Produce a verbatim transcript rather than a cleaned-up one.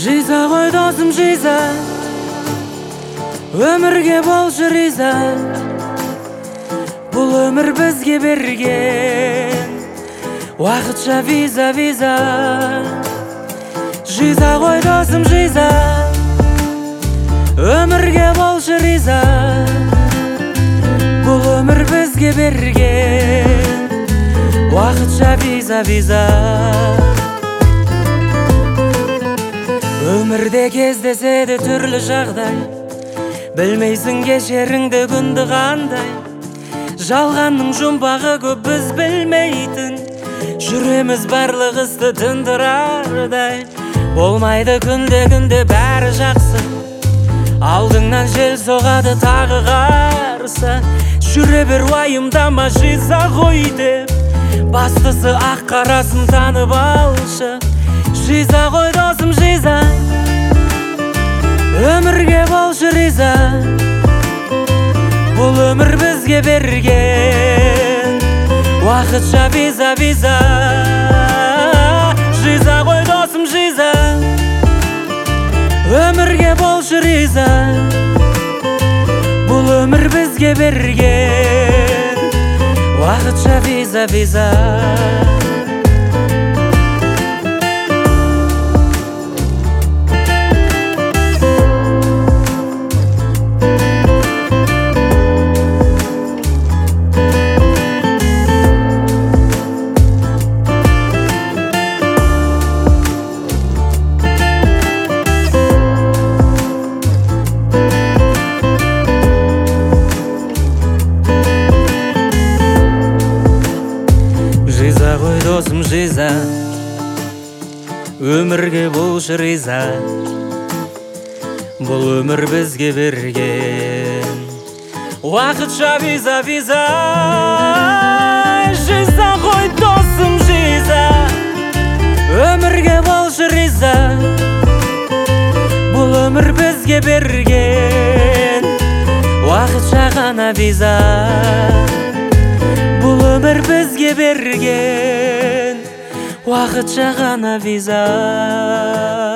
Жиза ғой досым, жиза, өмірге болшы риза. Бұл өмір бізге берген уақытша виза, виза. Жиза ғой досым, жиза, өмірге болшы риза. Бұл өмір бізге берген уақытша виза, виза. Өмірде кездеседі түрлі жағдай, білмейсің кешеріңді күнді қандай. Жалғанның жұмбағы көп біз білмейтін, жүреміз барлық істі тындырардай. Болмайды күнде-күнде бәрі жақсы, алдыңнан жел соғады тағы қарсы. Жүре бер уайымдама, жиза ғой деп, бастысы ақ қарасын танып алшы. Жиза ғой досым, жиза, өмірге болшы риза. Бұл өмір бізге берген уақытша виза, виза. Жиза ғой досым, жиза, өмірге болшы риза. Бұл өмір бізге берген уақытша виза, виза. Жиза ғой досым, жиза, өмірге болшы риза. Бұл өмір бізге берген уақытша виза, виза. Жиза ғой досым, жиза, өмірге болшы риза. Бұл өмір бізге берген уақытша ғана виза. Бұл өмір бізге берген уақытша ғана виза.